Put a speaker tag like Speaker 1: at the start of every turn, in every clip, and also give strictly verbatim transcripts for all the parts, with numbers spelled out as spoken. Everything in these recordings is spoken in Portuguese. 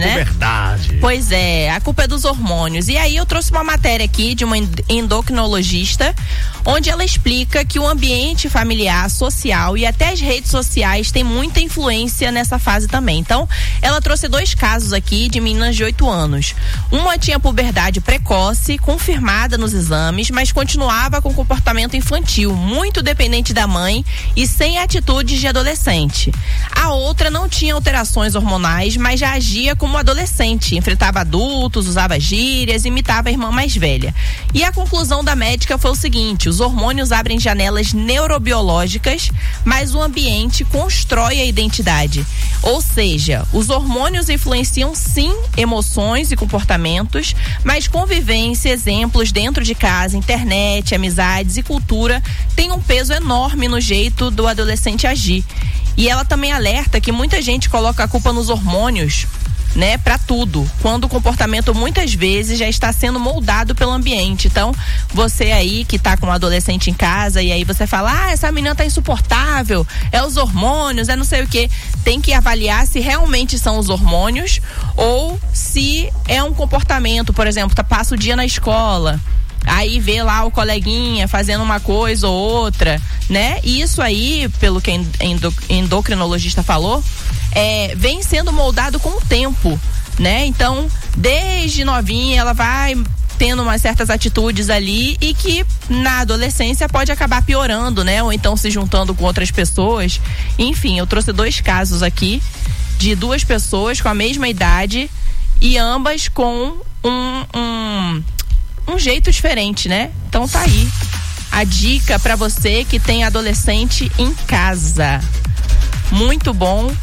Speaker 1: né?
Speaker 2: Verdade.
Speaker 1: Pois é, a culpa é dos hormônios. E aí eu trouxe uma matéria aqui de uma endocrinologista, onde ela explica que o ambiente familiar, social e até as redes sociais têm muita influência nessa fase também. Então, ela trouxe dois casos aqui de meninas de oito anos. Uma tinha puberdade precoce, confirmada nos exames, mas continuava com comportamento infantil, muito dependente da mãe e sem atitudes de adolescente. A outra não tinha alterações hormonais, mas já agia como adolescente, enfrentava adultos, usava gírias, imitava a irmã mais velha. E a conclusão da médica foi o seguinte: os hormônios abrem janelas neurobiológicas, mas o ambiente constrói a identidade. Ou seja, os hormônios influenciam sim emoções e comportamentos, mas convivência, exemplos dentro de casa, internet, amizades e cultura têm um peso enorme no jeito do adolescente agir. E ela também alerta que muita gente coloca a culpa nos hormônios, né, pra tudo, quando o comportamento muitas vezes já está sendo moldado pelo ambiente. Então, você aí que tá com um adolescente em casa e aí você fala, ah, essa menina tá insuportável, é os hormônios, é não sei o que, tem que avaliar se realmente são os hormônios ou se é um comportamento, por exemplo, tá, passa o dia na escola, aí vê lá o coleguinha fazendo uma coisa ou outra, né? E isso aí, pelo que a endocrinologista falou, é, vem sendo moldado com o tempo, né? Então, desde novinha ela vai tendo umas certas atitudes ali e que na adolescência pode acabar piorando, né? Ou então se juntando com outras pessoas. Enfim, eu trouxe dois casos aqui de duas pessoas com a mesma idade e ambas com um... um um jeito diferente, né? Então tá aí a dica pra você que tem adolescente em casa. Muito bom.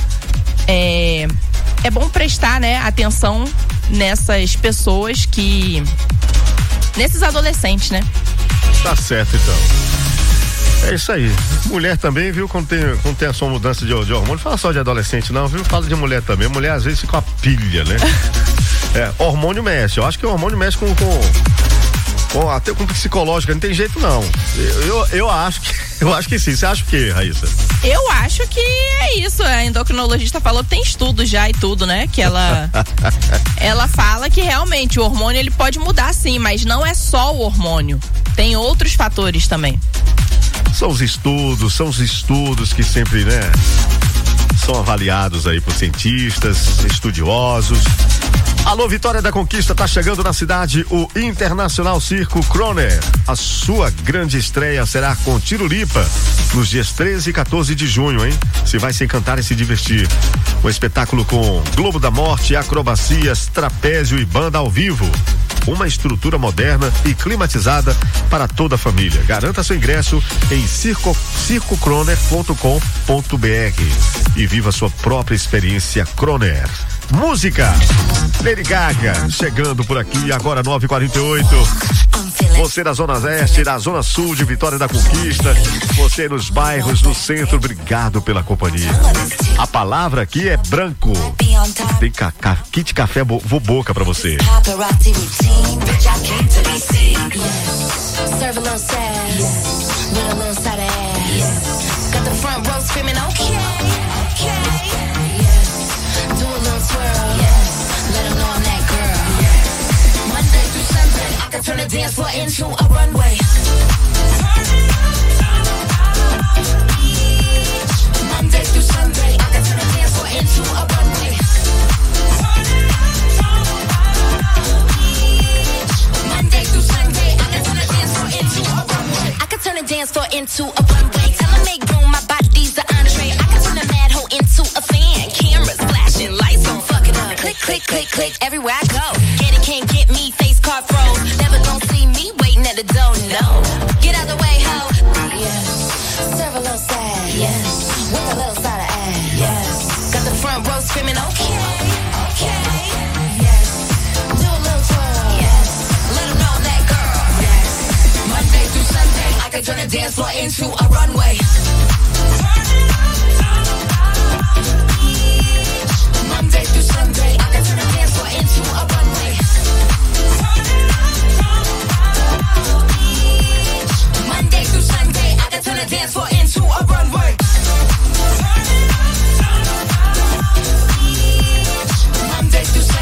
Speaker 1: É, é bom prestar, né, atenção nessas pessoas que... nesses adolescentes, né?
Speaker 2: Tá certo, então. É isso aí. Mulher também, viu? Quando tem, quando tem a sua mudança de, de hormônio, fala só de adolescente não, viu? Fala de mulher também. Mulher às vezes fica uma pilha, né? É, hormônio mexe. Eu acho que o hormônio mexe com... com... Bom, até com psicológica, não tem jeito não. Eu, eu, eu acho que eu acho que sim. Você acha o quê, Raíssa?
Speaker 1: Eu acho que é isso. A endocrinologista falou que tem estudo já e tudo, né? Que ela ela fala que realmente o hormônio ele pode mudar sim, mas não é só o hormônio. Tem outros fatores também.
Speaker 2: São os estudos, são os estudos que sempre, né? São avaliados aí por cientistas, estudiosos. Alô, Vitória da Conquista, tá chegando na cidade o Internacional Circo Croner. A sua grande estreia será com Tirolipa nos dias treze e quatorze de junho, hein? Você vai se encantar e se divertir. Um espetáculo com Globo da Morte, acrobacias, trapézio e banda ao vivo. Uma estrutura moderna e climatizada para toda a família. Garanta seu ingresso em circo, circo croner ponto com ponto b r e viva sua própria experiência Croner. Música, Lady Gaga, chegando por aqui agora nove e quarenta e oito. Você da Zona Oeste, da Zona Sul de Vitória da Conquista, você nos bairros, no centro, obrigado pela companhia. A palavra aqui é branco. Tem ca, ca, kit café bo, bo boca pra você.
Speaker 3: Do a little twirl, yes. Let 'em know I'm that girl, yes. Monday through Sunday, I can turn the dance floor into a runway. Monday through Sunday, I can turn the dance floor into a runway. Monday through Sunday, I can turn the dance floor into a runway. I can turn the dance floor into a runway. Tell 'em make room, my body's the entree. I can turn the mad hoe into a fan. Cameras flashing, lights on, fuck it up. Click, click, click, click, everywhere I go. Get it, can't get me, face card froze. Never gon' see me waiting at the door, no. Get out the way, ho. Yes. Serve a little sad, yes. With a little side of ass, yes. Got the front row screaming, okay, okay. Yes. Do a little twirl, yes. Let 'em know I'm that girl, yes. Monday through Sunday, I can turn the dance floor into a runway. Monday through Sunday, I can turn the dance floor into a runway. Monday through Sunday, I can turn the dance floor into a runway. Monday through Sunday.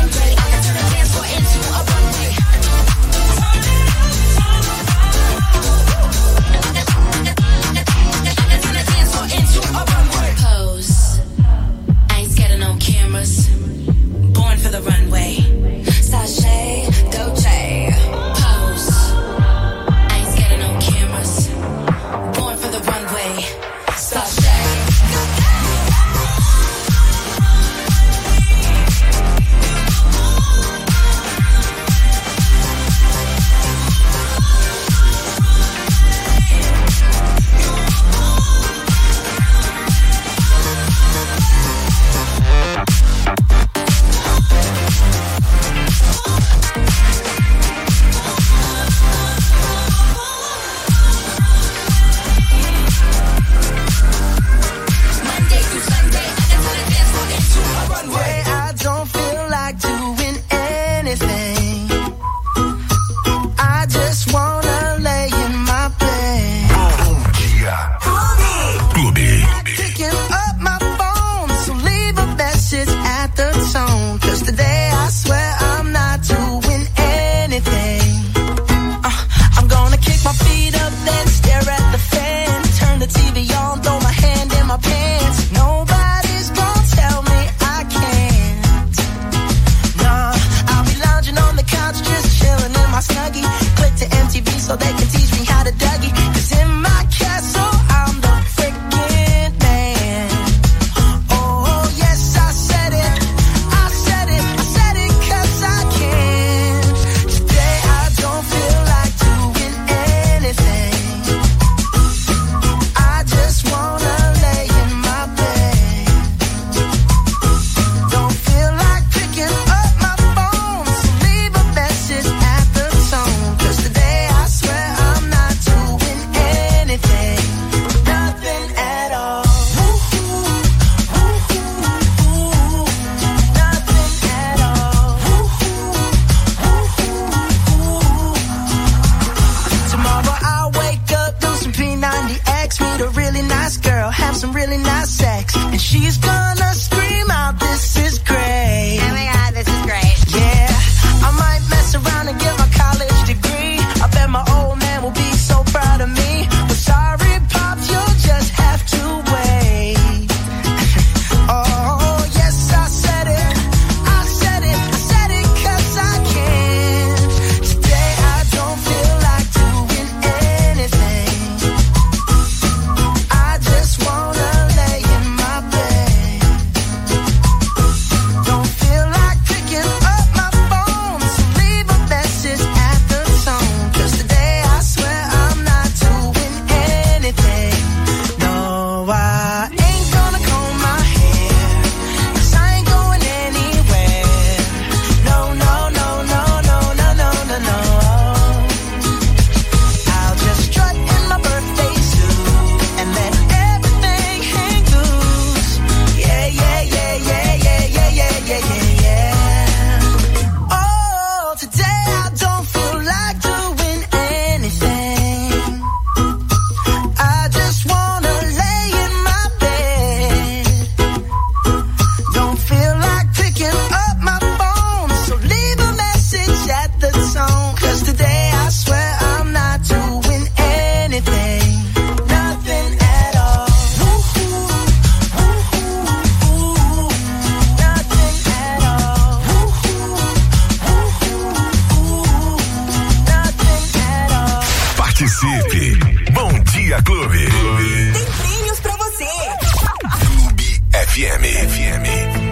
Speaker 4: Dia Clube.
Speaker 5: Tem prêmios pra você.
Speaker 4: Clube F M. F M.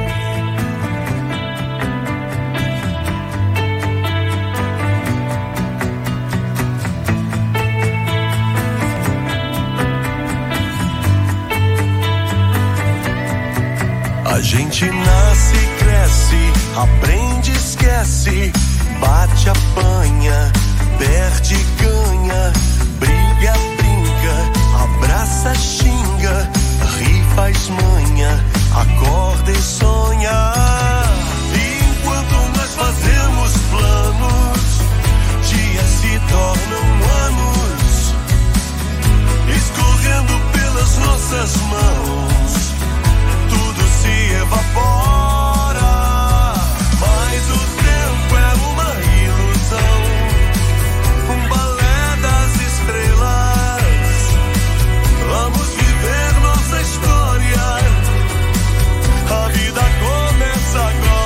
Speaker 6: A gente nasce, cresce, aprende, esquece, bate, apanha, perde, ganha, briga, brinca, abraça, xinga, ri, faz manha, acorda e sonha. E enquanto nós fazemos planos, dias se tornam anos, escorrendo pelas nossas mãos. Se evapora, mas o tempo é uma ilusão, um balé das estrelas. Vamos viver nossa história, a vida começa agora.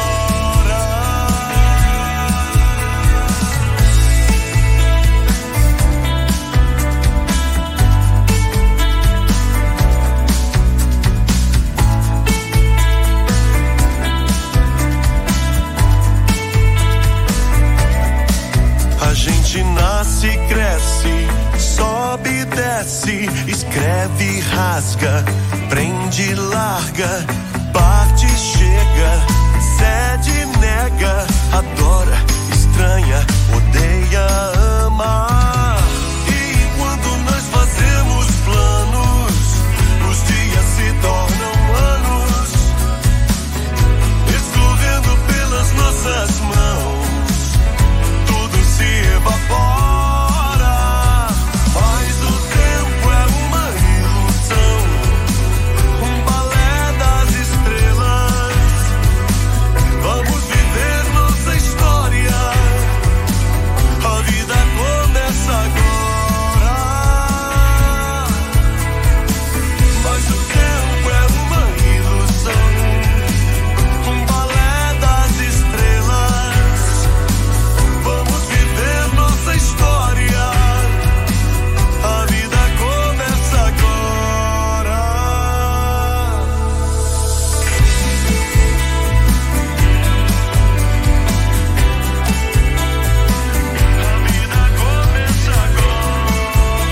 Speaker 6: A gente nasce, cresce, sobe e desce, escreve, rasga, prende, larga, parte, chega, cede, nega, adora, estranha, odeia, ama. E enquanto nós fazemos planos, os dias se tornam anos, escorrendo pelas nossas mãos. Se evapora, mas o tempo é uma ilusão, um balé das estrelas. Vamos viver nossa história, a vida começa agora. Mas o tempo é uma ilusão, um balé das estrelas. Vamos viver nossa história, a vida começa agora. A vida começa agora.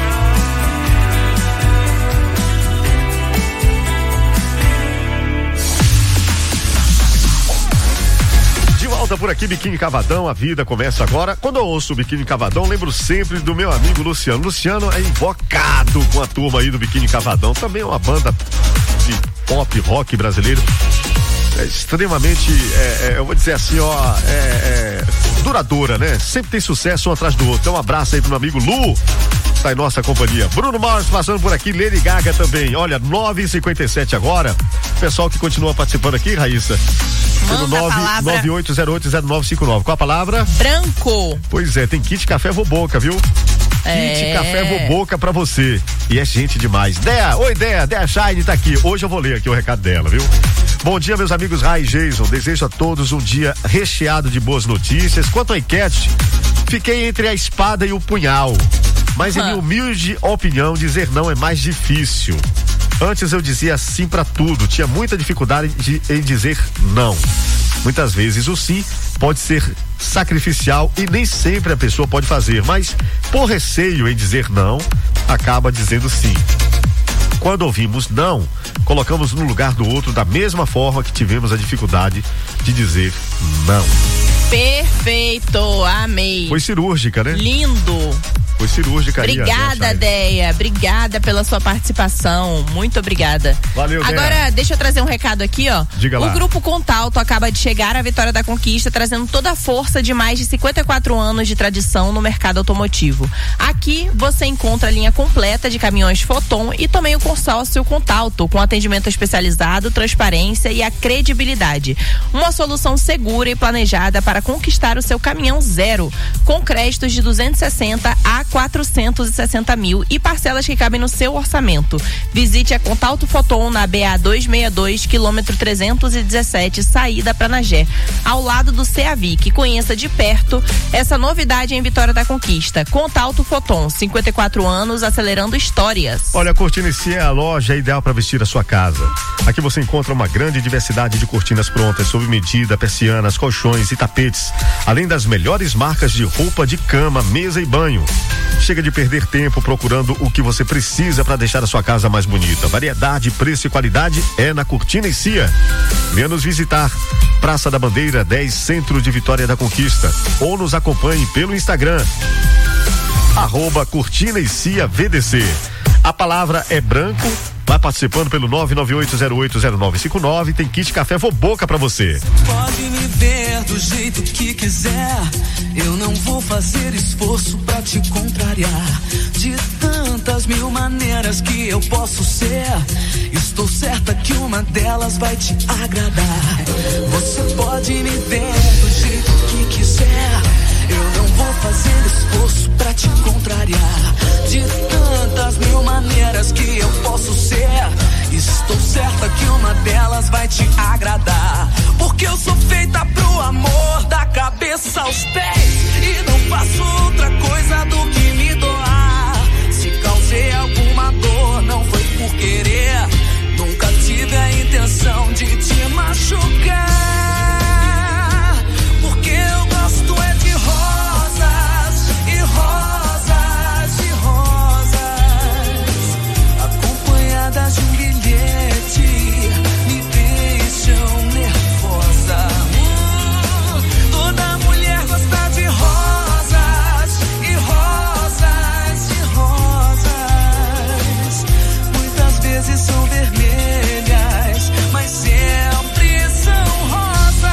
Speaker 2: De volta por aqui, Biquíni Cavadão, a vida começa agora. Quando eu ouço o Biquíni Cavadão, lembro sempre do meu amigo Luciano. Luciano é invocado com a turma aí do Biquíni Cavadão. Também é uma banda de pop, rock brasileiro. É extremamente, é, é, eu vou dizer assim, ó, é, é, duradoura, né? Sempre tem sucesso um atrás do outro. Então um abraço aí pro meu amigo Lu, tá em nossa companhia. Bruno Mars passando por aqui, Lady Gaga também. Olha, nove e cinquenta e sete agora. Pessoal que continua participando aqui, Raíssa. Pelo nove nove oito zero oito zero nove cinco nove. Qual a palavra?
Speaker 1: Branco.
Speaker 2: Pois é, tem kit café Voboca, viu?
Speaker 1: É.
Speaker 2: Kit café Voboca pra você. E é gente demais. Dea, oi Dea, Dea Shine tá aqui. Hoje eu vou ler aqui o recado dela, viu? Bom dia, meus amigos Rai e Jason. Desejo a todos um dia recheado de boas notícias. Quanto à enquete, fiquei entre a espada e o punhal. Mas em minha humilde opinião, dizer não é mais difícil. Antes eu dizia sim pra tudo, tinha muita dificuldade de, em dizer não. Muitas vezes o sim pode ser sacrificial e nem sempre a pessoa pode fazer, mas por receio em dizer não, acaba dizendo sim. Quando ouvimos não, colocamos no lugar do outro da mesma forma que tivemos a dificuldade de dizer não.
Speaker 1: Perfeito, amei.
Speaker 2: Foi cirúrgica, né?
Speaker 1: Lindo.
Speaker 2: Foi cirúrgica.
Speaker 1: Obrigada, Deia. Obrigada pela sua participação. Muito obrigada.
Speaker 2: Valeu, Deia.
Speaker 1: Agora, deixa eu trazer um recado aqui, ó.
Speaker 2: Diga lá.
Speaker 1: O Grupo Contalto acaba de chegar à Vitória da Conquista, trazendo toda a força de mais de cinquenta e quatro anos de tradição no mercado automotivo. Aqui você encontra a linha completa de caminhões Foton e também o consórcio Contalto, com atendimento especializado, transparência e a credibilidade. Uma solução segura e planejada para conquistar o seu caminhão zero, com créditos de duzentos e sessenta a quatrocentos e sessenta mil e parcelas que cabem no seu orçamento. Visite a Contalto Foton na B A duzentos e sessenta e dois, quilômetro trezentos e dezessete, saída Pranagé, ao lado do CEAVIC. Conheça de perto essa novidade em Vitória da Conquista. Contalto Foton, cinquenta e quatro anos, acelerando histórias.
Speaker 2: Olha, a Cortina e Cia é a loja ideal para vestir a sua casa. Aqui você encontra uma grande diversidade de cortinas prontas, sob medida, persianas, colchões e tapetes, além das melhores marcas de roupa de cama, mesa e banho. Chega de perder tempo procurando o que você precisa para deixar a sua casa mais bonita. Variedade, preço e qualidade é na Cortina e Cia. Venha nos visitar. Praça da Bandeira dez, Centro de Vitória da Conquista. Ou nos acompanhe pelo Instagram. Arroba Cortina e Cia V D C. A palavra é branco. Vai participando pelo nove nove oito zero oito zero nove cinco nove. Tem kit café Voboca pra você.
Speaker 6: Pode me ver do jeito que quiser. Eu não vou fazer esforço pra te contrariar. De tantas mil maneiras que eu posso ser, estou certa que uma delas vai te agradar. Você pode me ver do jeito que quiser. Eu não vou fazer esforço pra te contrariar. De tantas mil maneiras que eu posso ser, estou certa que uma delas vai te agradar. Porque eu sou feita pro amor, da cabeça aos pés, e não faço outra coisa do que me doar. Se causei alguma dor, não foi por querer. Nunca tive a intenção de te machucar. Porque eu gosto é de rosas e rosas e rosas, acompanhadas de um bilhete, me deixam nervosa. Hum, toda mulher gosta de rosas e rosas e rosas. Muitas vezes são vermelhas, mas sempre são rosas.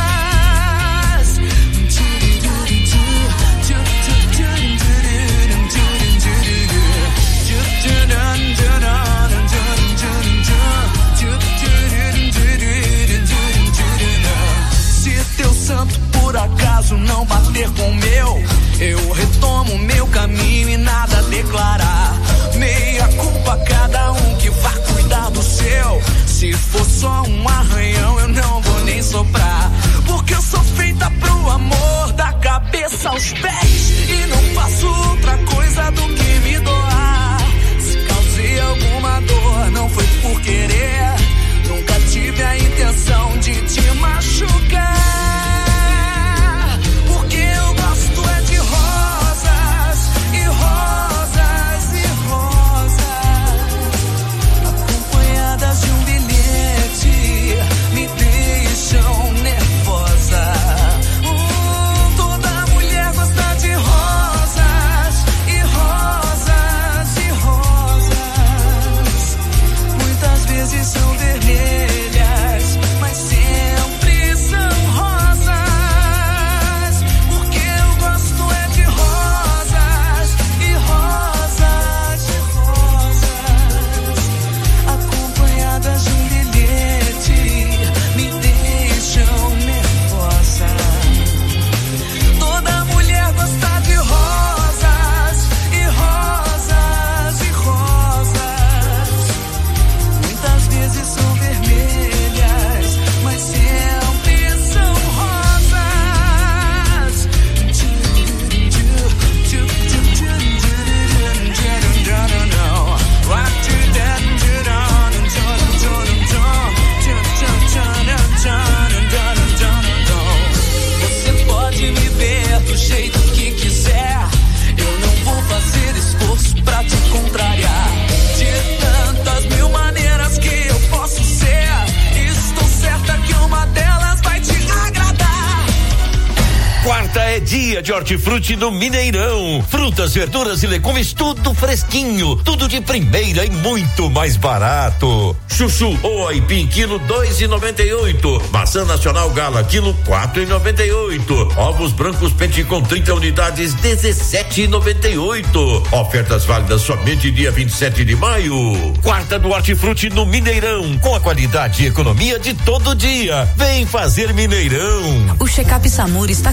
Speaker 6: Se teu santo por acaso não bater com o meu, eu retomo meu caminho e nada a declarar. Meia culpa cada um que vá cuidar do seu. Se for só um arranhão, eu não vou nem soprar. Porque eu sou feita pro amor, da cabeça aos pés, e não faço outra coisa do que me doar. Se causei alguma dor, não foi por querer. Nunca tive a intenção de te machucar. Porque eu gosto é de rosas e rosas e rosas, acompanhadas de um bilhete, me deixam nervosa. Hum, toda mulher gosta de rosas e rosas e rosas. Muitas vezes são vermelhas, mas sempre são rosas. Porque eu gosto é de rosas e rosas e rosas, acompanhadas de um bilhete, me deixam nervosa. Toda mulher gosta de rosas e rosas e rosas. Muitas vezes são vermelhas, mas sempre são rosas. Você pode me ver do jeito que quiser. Eu não vou fazer esforço pra te contrariar. De tantas mil maneiras que eu posso ser, estou certa que uma delas vai te agradar.
Speaker 7: Quarta é dia de hortifruti no Mineirão. Frutas, verduras e legumes, tudo fresquinho, tudo de primeira e muito mais barato. Chuchu ou aipim, quilo dois e noventa e oito. Maçã nacional Gala, quilo quatro e noventa e oito. Ovos brancos Pente com trinta unidades, dezessete e noventa e oito. Ofertas válidas somente dia vinte e sete de maio. Quarta do hortifruti no Mineirão, com a qualidade e economia de todo dia. Vem fazer Mineirão.
Speaker 8: O Check-up Samur está com uma novidade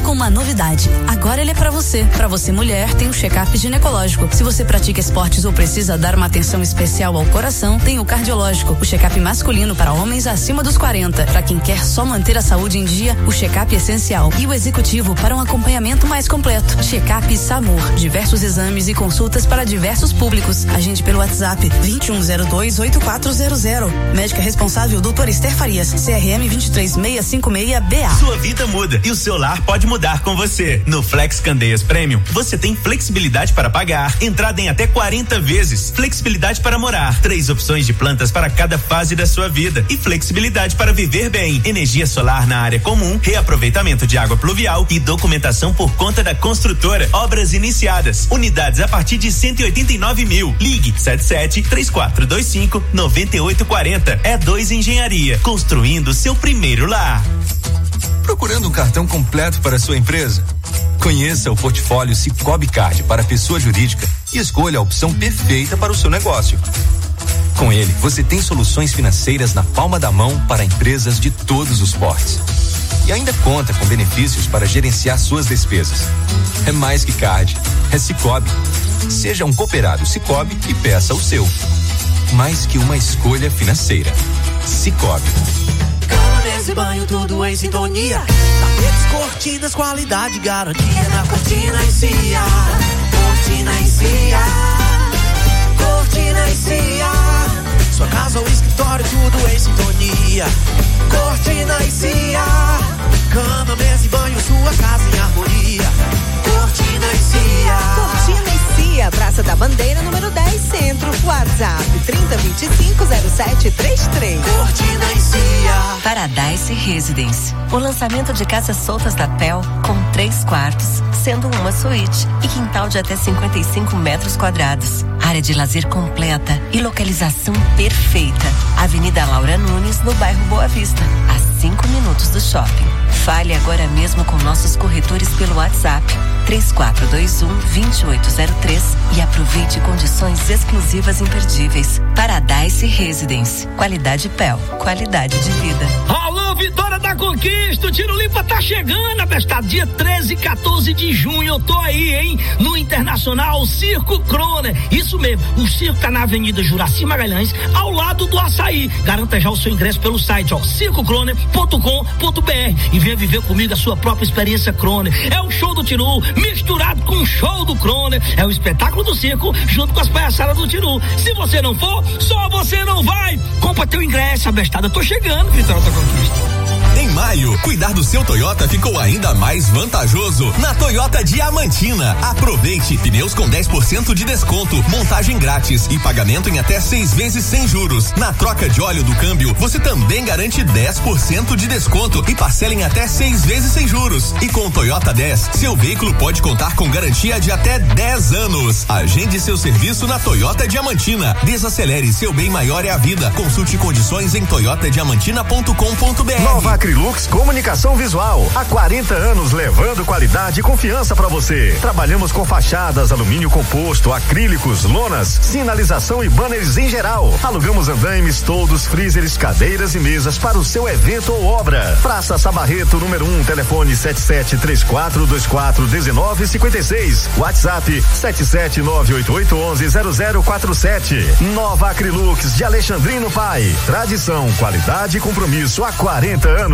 Speaker 8: novidade. Agora ele é pra você. Pra você mulher, tem o check-up ginecológico. Se você pratica esportes ou precisa dar uma atenção especial ao coração, tem o cardiológico. O check-up masculino para homens acima dos quarenta. Pra quem quer só manter a saúde em dia, o check-up essencial. E o executivo para um acompanhamento mais completo. Check-up SAMUR. Diversos exames e consultas para diversos públicos. Agende pelo WhatsApp vinte e um zero dois, oito quatro zero zero. Médica responsável doutor Esther Farias, C R M vinte e três seiscentos e cinquenta e seis B A.
Speaker 9: Sua vida muda e o seu lar pode mudar com você. No Flex Candeias Premium, você tem flexibilidade para pagar, entrada em até quarenta vezes, flexibilidade para morar, três opções de plantas para cada fase da sua vida e flexibilidade para viver bem. Energia solar na área comum, reaproveitamento de água pluvial e documentação por conta da construtora. Obras iniciadas, unidades a partir de cento e oitenta e nove mil. Ligue sete sete, três quatro dois cinco, nove oito quatro zero. É dois Engenharia, construindo seu primeiro lar.
Speaker 10: Procurando um cartão completo para sua empresa? Conheça o portfólio Cicobi Card para pessoa jurídica e escolha a opção perfeita para o seu negócio. Com ele, você tem soluções financeiras na palma da mão para empresas de todos os portes. E ainda conta com benefícios para gerenciar suas despesas. É mais que card, é Cicobi. Seja um cooperado Cicobi e peça o seu. Mais que uma escolha financeira. Cicobi.
Speaker 11: Cama, mesa e banho, tudo em sintonia. Tapetes, cortinas, qualidade, garantia na Cortina e Cia. Cortina e Cia. Cortina e Cia. Sua casa ou escritório, tudo em sintonia. Cortina e Cia. Cama, mesa e banho, sua casa em harmonia. Cortina e Cia.
Speaker 5: Cortina e Cia, Praça da Bandeira, número dez, Centro. WhatsApp trinta, vinte e cinco, zero sete trinta e três.
Speaker 11: Cortina e Cia.
Speaker 12: Paradise Residence. O lançamento de casas soltas da P E L com três quartos, sendo uma suíte e quintal de até cinquenta e cinco metros quadrados. Área de lazer completa e localização perfeita. Avenida Laura Nunes, no bairro Boa Vista, a cinco minutos do shopping. Fale agora mesmo com nossos corretores pelo WhatsApp três quatro dois um, dois oito zero três e aproveite condições exclusivas imperdíveis. Paradise Residence. Qualidade P E L. Qualidade de vida.
Speaker 13: Alô, Vitória da Conquista, o Tiro Limpa tá chegando, abestado, dia treze e quatorze de junho, eu tô aí, hein, no Internacional Circo Croner, isso mesmo, o circo tá na Avenida Juraci Magalhães, ao lado do Açaí. Garanta já o seu ingresso pelo site, ó, circo croner ponto com ponto b r e venha viver comigo a sua própria experiência Croner. É o show do Tiru misturado com o show do Croner, é o espetáculo do circo junto com as palhaçadas do Tiru. Se você não for, só você não vai. Compra teu ingresso, abestada, eu tô chegando, Vitória da Conquista.
Speaker 14: Em maio, cuidar do seu Toyota ficou ainda mais vantajoso na Toyota Diamantina. Aproveite pneus com dez por cento de desconto, montagem grátis e pagamento em até seis vezes sem juros. Na troca de óleo do câmbio, você também garante dez por cento de desconto e parcela em até seis vezes sem juros. E com o Toyota dez, seu veículo pode contar com garantia de até dez anos. Agende seu serviço na Toyota Diamantina. Desacelere, seu bem maior é a vida. Consulte condições em toyota diamantina ponto com ponto b r.
Speaker 2: Nova Acrilux Comunicação Visual. Há quarenta anos levando qualidade e confiança para você. Trabalhamos com fachadas, alumínio composto, acrílicos, lonas, sinalização e banners em geral. Alugamos andaimes, toldos, freezers, cadeiras e mesas para o seu evento ou obra. Praça Sabarreto, número um, telefone sete sete três quatro dois quatro um nove cinco seis. WhatsApp sete sete nove oito oito um um zero zero quatro sete. Nova Acrilux de Alexandrino Pai. Tradição, qualidade e compromisso há quarenta anos.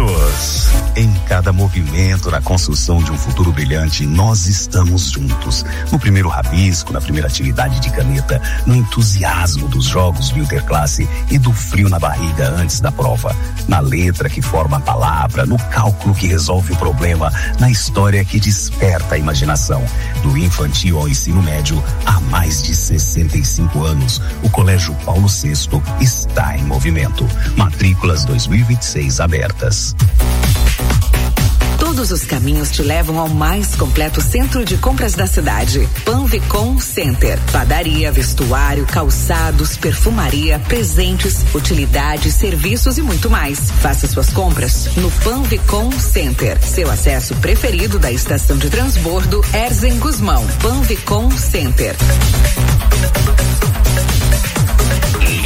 Speaker 15: Em cada movimento na construção de um futuro brilhante, nós estamos juntos. No primeiro rabisco, na primeira atividade de caneta, no entusiasmo dos jogos do Interclasse e do frio na barriga antes da prova. Na letra que forma a palavra, no cálculo que resolve o problema, na história que desperta a imaginação. Do infantil ao ensino médio, há mais de sessenta e cinco anos, o Colégio Paulo sexto está em movimento. Matrículas dois mil e vinte e seis abertas.
Speaker 16: Todos os caminhos te levam ao mais completo centro de compras da cidade. Panvicom Center. Padaria, vestuário, calçados, perfumaria, presentes, utilidades, serviços e muito mais. Faça suas compras no Panvicom Center. Seu acesso preferido da estação de transbordo Erzen Guzmão. Panvicom Center.
Speaker 10: Se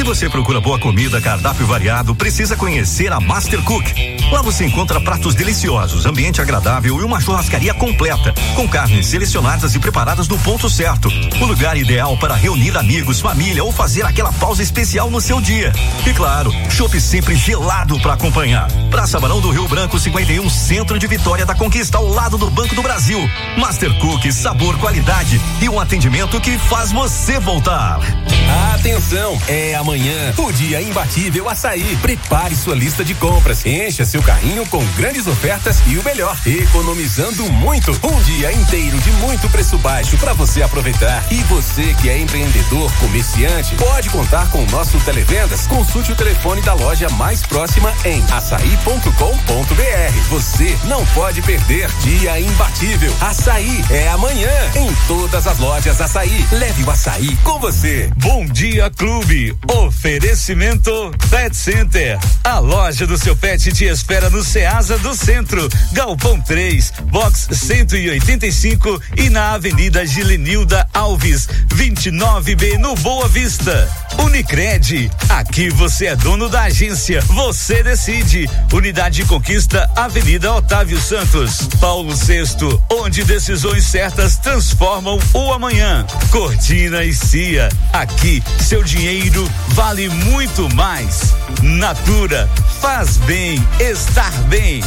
Speaker 10: você procura boa comida, cardápio variado, precisa conhecer a Master Cook. Lá você encontra pratos deliciosos, ambiente agradável e uma churrascaria completa, com carnes selecionadas e preparadas no ponto certo. O lugar ideal para reunir amigos, família ou fazer aquela pausa especial no seu dia. E claro, chopp sempre gelado para acompanhar. Praça Barão do Rio Branco cinquenta e um, Centro de Vitória da Conquista, ao lado do Banco do Brasil. Master Cook, sabor, qualidade e um atendimento que faz você voltar.
Speaker 17: Atenção, é amanhã o dia imbatível Açaí. Prepare sua lista de compras, encha seu carrinho com grandes ofertas e o melhor, economizando muito. Um dia inteiro de muito preço baixo para você aproveitar. E você que é empreendedor, comerciante, pode contar com o nosso Televendas. Consulte o telefone da loja mais próxima em açaí ponto com ponto br. Você não pode perder. Dia imbatível Açaí é amanhã em todas as lojas Açaí. Leve o açaí com você.
Speaker 18: Bom Dia Clube, oferecimento Pet Center. A loja do seu pet te espera no Ceasa do Centro, Galpão três, box cento e oitenta e cinco e na Avenida Gilenilda Alves, vinte e nove B, no Boa Vista. Unicred, aqui você é dono da agência, você decide. Unidade de Conquista, Avenida Otávio Santos. Paulo sexto, onde decisões certas transformam o amanhã. Cortina e Cia, aqui seu dinheiro vale muito mais. Natura, faz bem estar bem.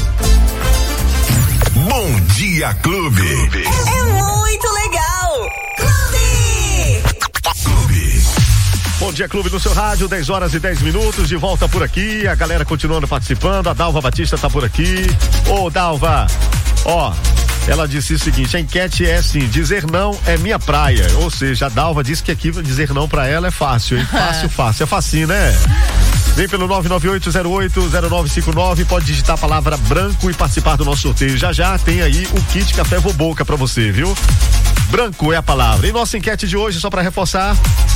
Speaker 4: Bom Dia Clube.
Speaker 5: É, é muito legal. Clube.
Speaker 2: Clube. Bom Dia Clube no seu rádio, dez horas e dez minutos, de volta por aqui, a galera continuando participando, a Dalva Batista tá por aqui. Ô Dalva, ó, ela disse o seguinte: a enquete é assim, dizer não é minha praia, ou seja, a Dalva disse que aqui dizer não pra ela é fácil, hein? Fácil, fácil, é facinho, né? Vem pelo nove nove oito zero oito zero nove cinco nove, pode digitar a palavra branco e participar do nosso sorteio. Já já tem aí o kit Café Voboca pra você, viu? Branco é a palavra. E nossa enquete de hoje, só pra reforçar.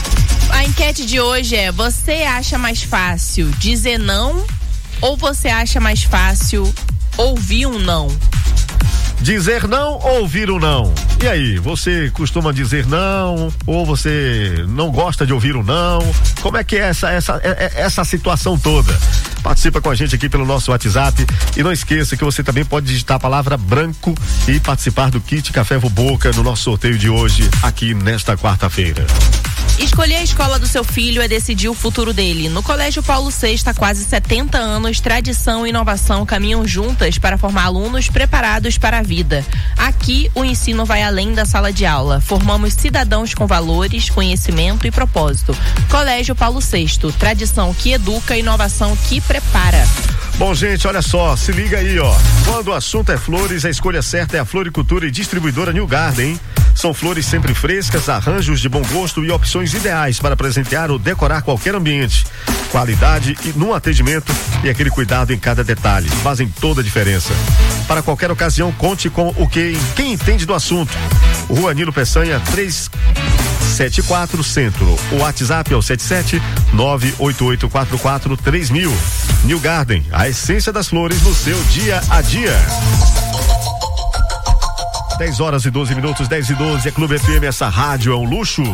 Speaker 1: A enquete de hoje é: você acha mais fácil dizer não ou você acha mais fácil ouvir um não?
Speaker 2: Dizer não ou ouvir um não? E aí, você costuma dizer não ou você não gosta de ouvir um não? Como é que é essa, essa, essa situação toda? Participa com a gente aqui pelo nosso WhatsApp e não esqueça que você também pode digitar a palavra branco e participar do kit Café Voboca no nosso sorteio de hoje, aqui nesta quarta-feira.
Speaker 1: Escolher a escola do seu filho é decidir o futuro dele. No Colégio Paulo sexto, há quase setenta anos, tradição e inovação caminham juntas para formar alunos preparados para a vida. Aqui, o ensino vai além da sala de aula. Formamos cidadãos com valores, conhecimento e propósito. Colégio Paulo sexto, tradição que educa, inovação que prepara.
Speaker 2: Bom, gente, olha só, se liga aí, ó. Quando o assunto é flores, a escolha certa é a Floricultura e Distribuidora New Garden, hein? São flores sempre frescas, arranjos de bom gosto e opções ideais para presentear ou decorar qualquer ambiente. Qualidade e no atendimento e aquele cuidado em cada detalhe fazem toda a diferença. Para qualquer ocasião, conte com o que quem entende do assunto. Rua Nilo Peçanha, trezentos e setenta e quatro, Centro. O WhatsApp é o sete sete nove oito oito quatro quatro três mil. New Garden, a essência das flores no seu dia a dia. dez horas e doze minutos, dez e doze, é Clube F M, essa rádio é um luxo.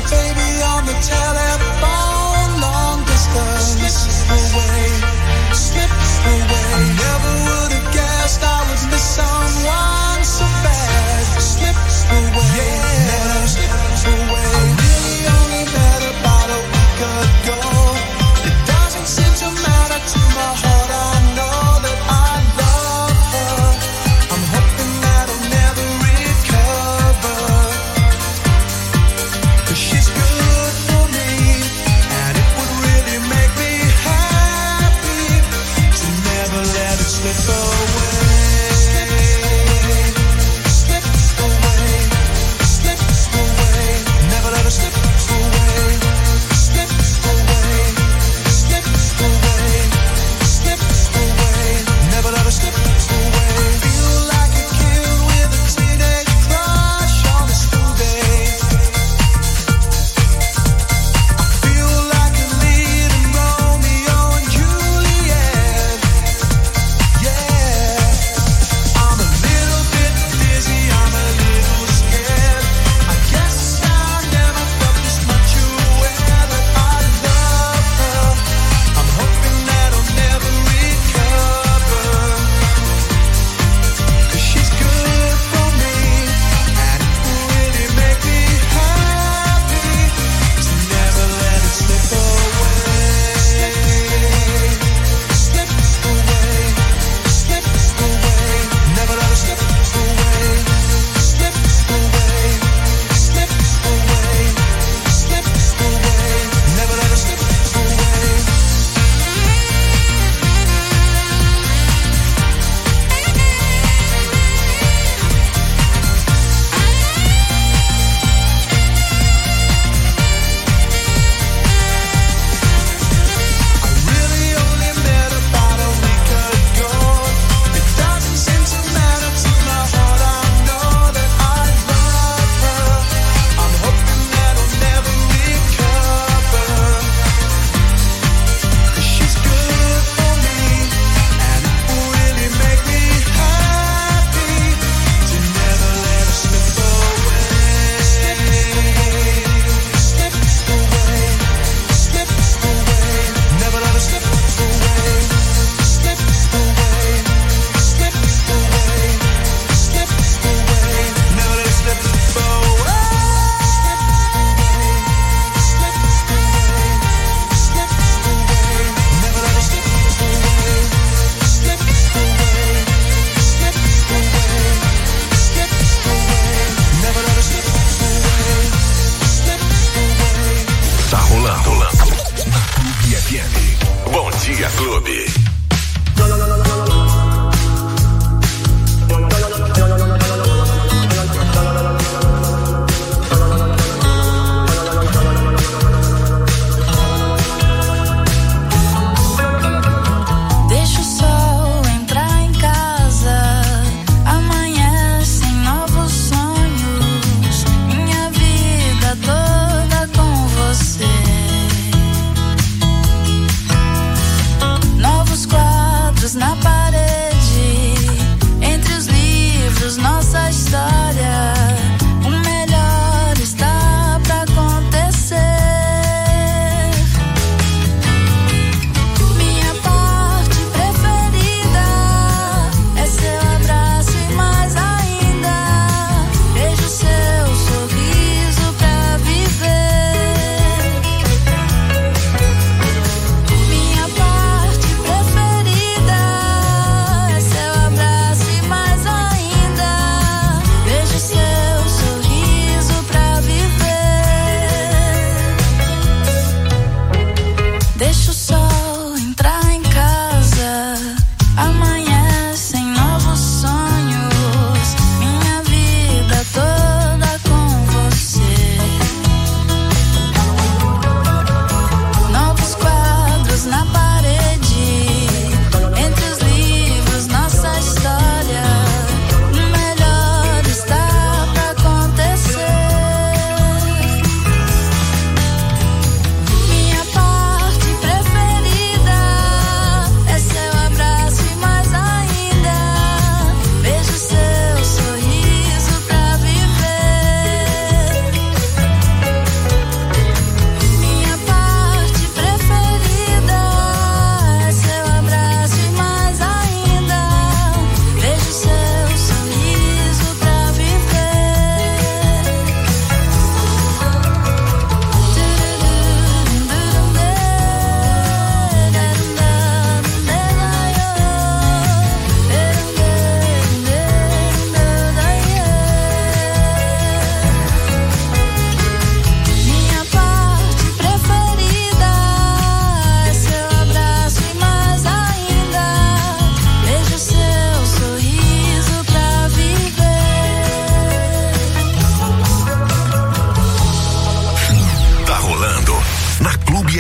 Speaker 6: my baby on the telephone, long distance. Slip away, slip away. I never would have guessed I would miss someone so bad. Slip away, yeah, slip away. I really only met about a week ago. It doesn't seem to matter to my heart. I know that I love her. I'm hoping that I'll never recover. 'Cause she's good.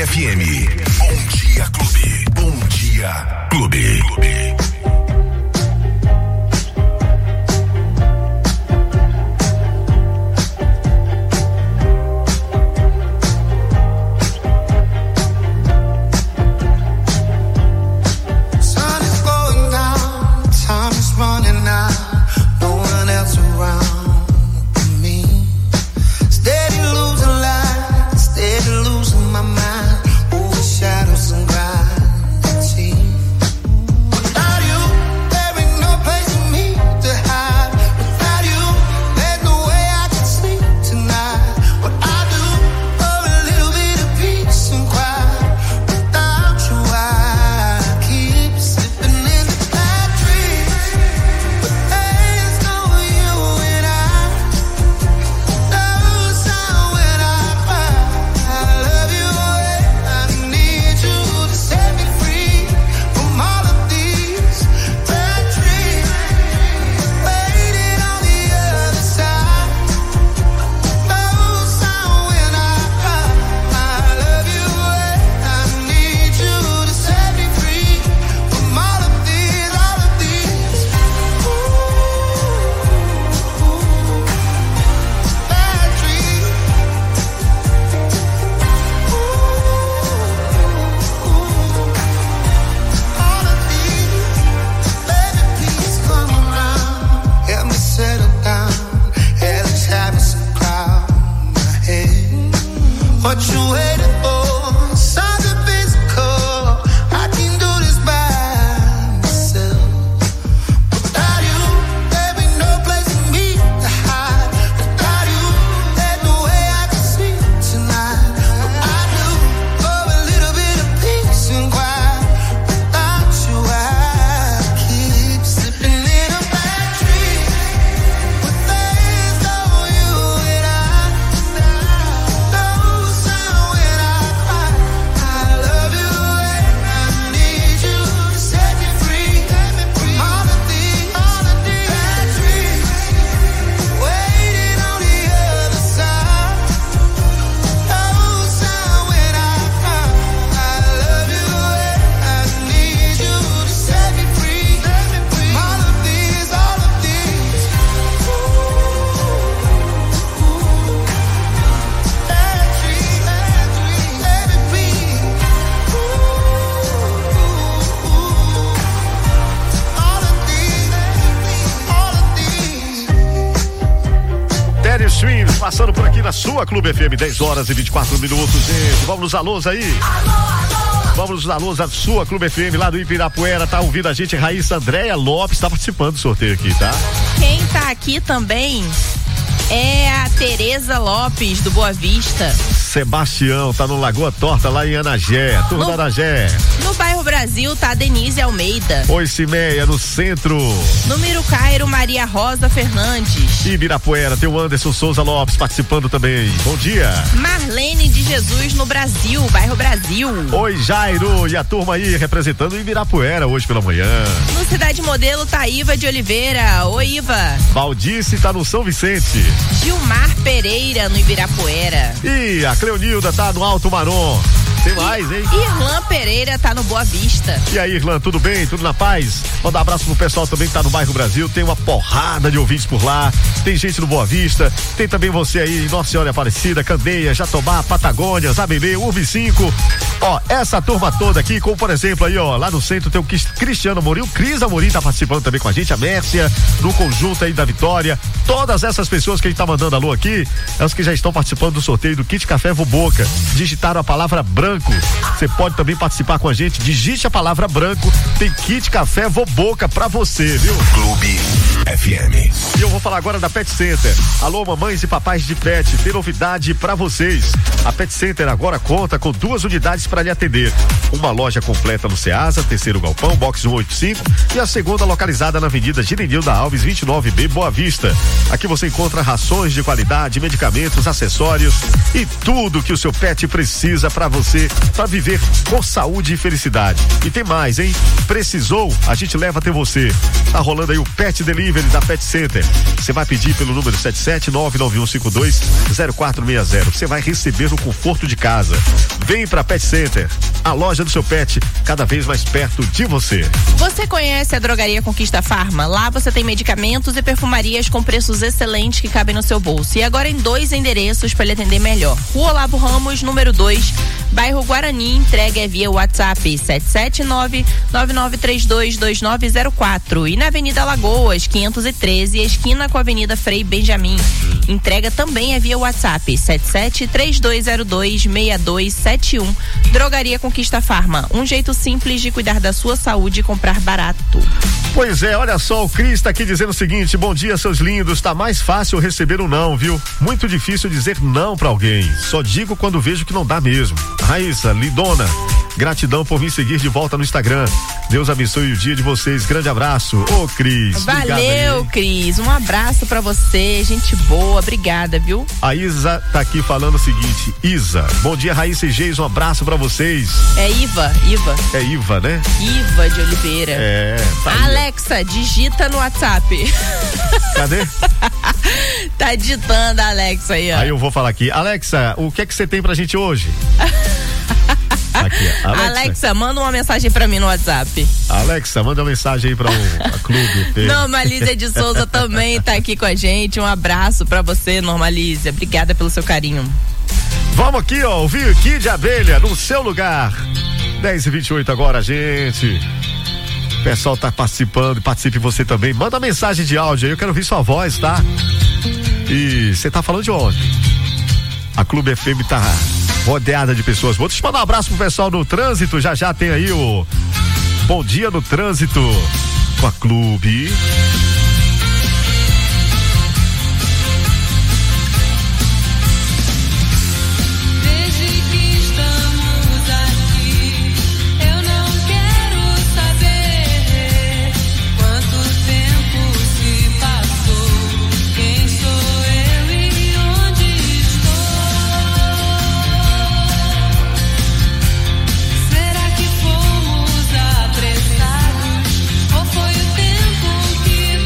Speaker 4: F M. Bom Dia Clube. Bom Dia Clube. Clube.
Speaker 2: Passando por aqui na sua Clube F M, dez horas e vinte e quatro minutos, gente. Vamos nos alôs aí. Alô, alô. Vamos nos alôs da sua Clube F M lá do Ibirapuera. Tá ouvindo a gente, Raíssa Andréia Lopes, tá participando do sorteio aqui, tá?
Speaker 1: Quem tá aqui também é a Tereza Lopes, do Boa Vista.
Speaker 2: Sebastião, tá no Lagoa Torta, lá em Anagé, turma da Anagé.
Speaker 1: No bairro Brasil tá a Denise Almeida.
Speaker 2: Oi, Cimeia, no centro.
Speaker 1: No Miro Cairo, Maria Rosa Fernandes.
Speaker 2: Ibirapuera, tem o Anderson Souza Lopes participando também. Bom dia.
Speaker 1: Marlene de Jesus, no Brasil, bairro Brasil.
Speaker 2: Oi, Jairo, e a turma aí representando o Ibirapuera hoje pela manhã.
Speaker 1: No Cidade Modelo tá Iva de Oliveira. Oi, Iva.
Speaker 2: Valdice tá no São Vicente.
Speaker 1: Gilmar Pereira, no Ibirapuera.
Speaker 2: E a Cleonilda tá no Alto Marom. Tem mais, hein?
Speaker 1: Irlã Pereira tá no Boa Vista.
Speaker 2: E aí, Irlã, tudo bem? Tudo na paz? Manda um abraço pro pessoal também que tá no bairro Brasil. Tem uma porrada de ouvintes por lá. Tem gente no Boa Vista. Tem também você aí, Nossa Senhora Aparecida, Candeia, Jatobá, Patagônia, Zabelê, U V cinco. Ó, essa turma toda aqui, como por exemplo aí, ó, lá no centro tem o Cristiano Amorim, o Cris Amorim tá participando também com a gente, a Mércia, no conjunto aí da Vitória. Todas essas pessoas que a gente tá mandando alô aqui, elas que já estão participando do sorteio do Kit Café Voboca. Digitaram a palavra branco. Você pode também participar com a gente. Digite a palavra branco. Tem Kit Café Voboca pra você, viu?
Speaker 4: Clube F M.
Speaker 2: E eu vou falar agora da Pet Center. Alô, mamães e papais de pet, tem novidade pra vocês. A Pet Center agora conta com duas unidades para lhe atender. Uma loja completa no Ceasa, terceiro galpão, box cento e oitenta e cinco, e a segunda localizada na Avenida Girenilda Alves, vinte e nove B, Boa Vista. Aqui você encontra rações de qualidade, medicamentos, acessórios e tudo que o seu pet precisa pra você, pra viver com saúde e felicidade. E tem mais, hein? Precisou? A gente leva até você. Tá rolando aí o Pet Delivery. delivery da Pet Center. Você vai pedir pelo número sete sete nove nove um cinco dois zero quatro seis zero. Você vai receber no conforto de casa. Vem pra Pet Center, a loja do seu pet, cada vez mais perto de você.
Speaker 1: Você conhece a Drogaria Conquista Farma? Lá você tem medicamentos e perfumarias com preços excelentes que cabem no seu bolso. E agora em dois endereços para lhe atender melhor. Rua Olavo Ramos, número dois, bairro Guarani. Entrega é via WhatsApp sete sete nove nove nove três dois dois nove zero quatro. E na Avenida Lagoas, quinhentos e treze, esquina com a Avenida Frei Benjamin. Entrega também é via WhatsApp sete sete três dois zero dois seis dois sete um. Drogaria Conquista Farma, um jeito simples de cuidar da sua saúde e comprar barato.
Speaker 2: Pois é, olha só, o Cris tá aqui dizendo o seguinte: bom dia, seus lindos, tá mais fácil receber um não, viu? Muito difícil dizer não pra alguém, só digo quando vejo que não dá mesmo. Raíssa, Lidona, gratidão por me seguir de volta no Instagram. Deus abençoe o dia de vocês, grande abraço. Ô, Cris.
Speaker 1: Valeu, Cris, um abraço pra você, gente boa, obrigada, viu?
Speaker 2: A Isa tá aqui falando o seguinte: Isa, bom dia, Raíssa e Geis, um abraço pra vocês.
Speaker 1: É Iva, Iva.
Speaker 2: É Iva, né?
Speaker 1: Iva de Oliveira.
Speaker 2: É. Tá
Speaker 1: Alexa, digita no WhatsApp.
Speaker 2: Cadê?
Speaker 1: Tá digitando a Alexa aí, ó.
Speaker 2: Aí eu vou falar aqui. Alexa, o que é que você tem pra gente hoje? Aqui, Alexa.
Speaker 1: Alexa, manda uma mensagem pra mim no WhatsApp.
Speaker 2: Alexa, manda uma mensagem aí pra o a Clube.
Speaker 1: Normalízia de Souza também tá aqui com a gente. Um abraço pra você, Normalízia. Obrigada pelo seu carinho.
Speaker 2: Vamos aqui, ó, ouvir Kid Abelha no seu lugar. dez e vinte e oito agora, gente. O pessoal tá participando, participe você também. Manda mensagem de áudio aí, eu quero ouvir sua voz, tá? E você tá falando de onde? A Clube F M tá rodeada de pessoas. Vou te mandar um abraço pro pessoal no trânsito. Já já tem aí o Bom Dia no Trânsito com a Clube.
Speaker 3: Será que fomos apressados ou foi o tempo que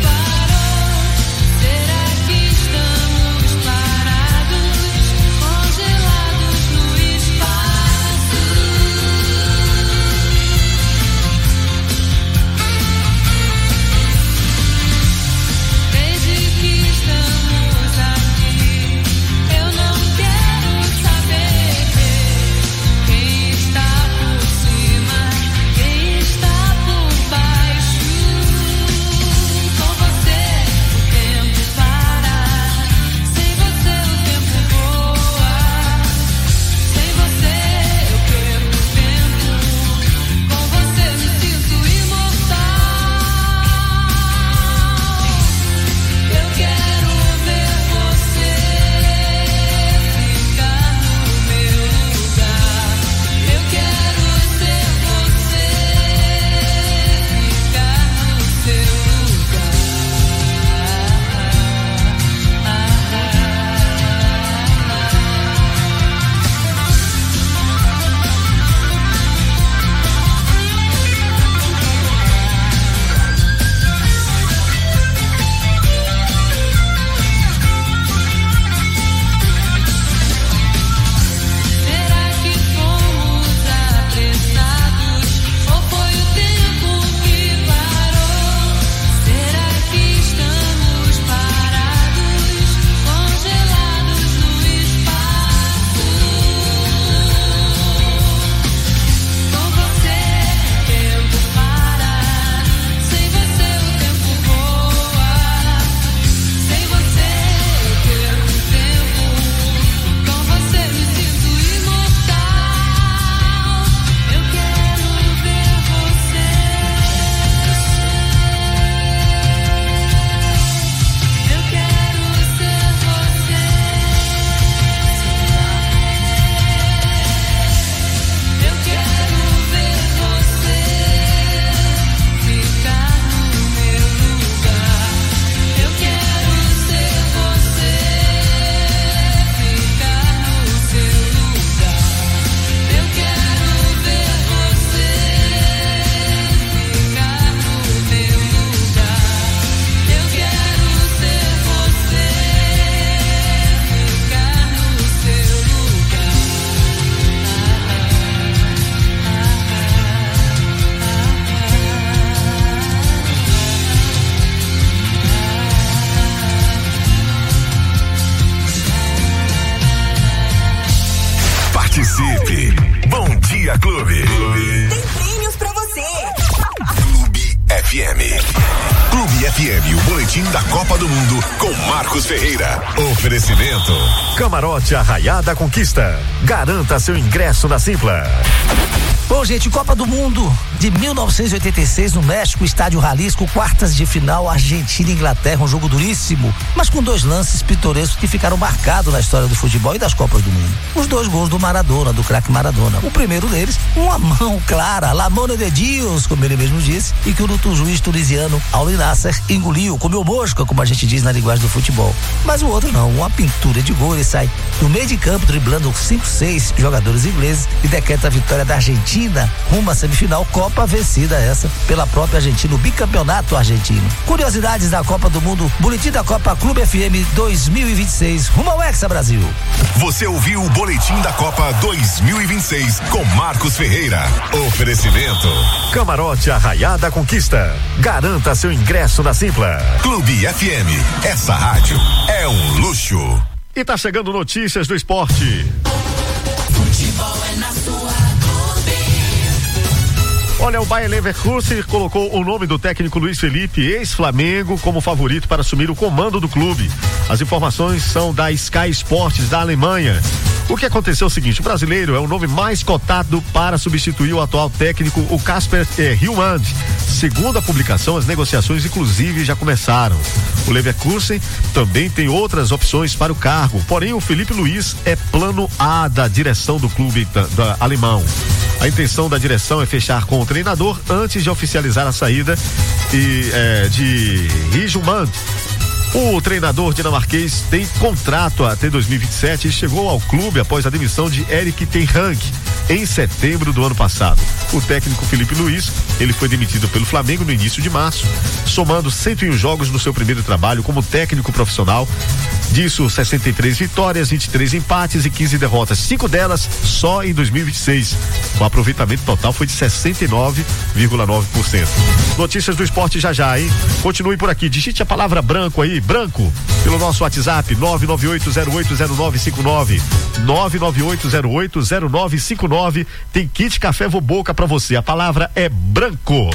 Speaker 4: Dia Clube.
Speaker 19: Tem prêmios pra você.
Speaker 4: Clube F M. Clube F M, o boletim da Copa do Mundo com Marcos Ferreira. Oferecimento.
Speaker 2: Camarote Arraiada Conquista. Garanta seu ingresso na Simpla.
Speaker 20: Bom, gente, Copa do Mundo de mil novecentos e oitenta e seis no México, estádio Jalisco, quartas de final, Argentina e Inglaterra, um jogo duríssimo, mas com dois lances pitorescos que ficaram marcados na história do futebol e das Copas do Mundo. Os dois gols do Maradona, do craque Maradona. O primeiro deles, uma mão clara, la mano de Dios, como ele mesmo disse, e que o juiz tunisiano Al Nasser engoliu, comeu mosca, como a gente diz na linguagem do futebol. Mas o outro não, uma pintura de gol, ele sai do meio de campo, driblando cinco, seis jogadores ingleses e decreta a vitória da Argentina rumo à semifinal, Copa vencida essa pela própria Argentina, o bicampeonato argentino. Curiosidades da Copa do Mundo, boletim da Copa Clube F M dois mil e vinte e seis, rumo ao Hexa Brasil.
Speaker 4: Você ouviu o boletim da Copa dois mil e vinte e seis com Marcos Ferreira. Oferecimento.
Speaker 2: Camarote Arraiada Conquista. Garanta seu ingresso na Simpla.
Speaker 4: Clube F M. Essa rádio é um luxo.
Speaker 2: E tá chegando notícias do esporte.
Speaker 19: Futebol é na sua.
Speaker 2: Olha, o Bayer Leverkusen colocou o nome do técnico Luiz Felipe, ex-Flamengo, como favorito para assumir o comando do clube. As informações são da Sky Sports da Alemanha. O que aconteceu é o seguinte: o brasileiro é o nome mais cotado para substituir o atual técnico, o Kasper eh, Hjulmand. Segundo a publicação, as negociações inclusive já começaram. O Leverkusen também tem outras opções para o cargo, porém o Felipe Luiz é plano A da direção do clube da, da alemão. A intenção da direção é fechar com o treinador antes de oficializar a saída e, é, de Hjulmand. O treinador dinamarquês tem contrato até dois mil e vinte e sete e chegou ao clube após a demissão de Erik ten Hag em setembro do ano passado. O técnico Felipe Luiz, ele foi demitido pelo Flamengo no início de março, somando cento e um jogos no seu primeiro trabalho como técnico profissional. Disso, sessenta e três vitórias, vinte e três empates e quinze derrotas, cinco delas só em dois mil e vinte e seis. O aproveitamento total foi de sessenta e nove vírgula nove por cento. Notícias do esporte já já, hein? Continue por aqui, digite a palavra branco aí, branco, pelo nosso WhatsApp nove nove oito zero oito zero nove cinco nove, nove nove oito zero oito zero nove cinco nove. Tem kit café Voboca pra você, a palavra é branco.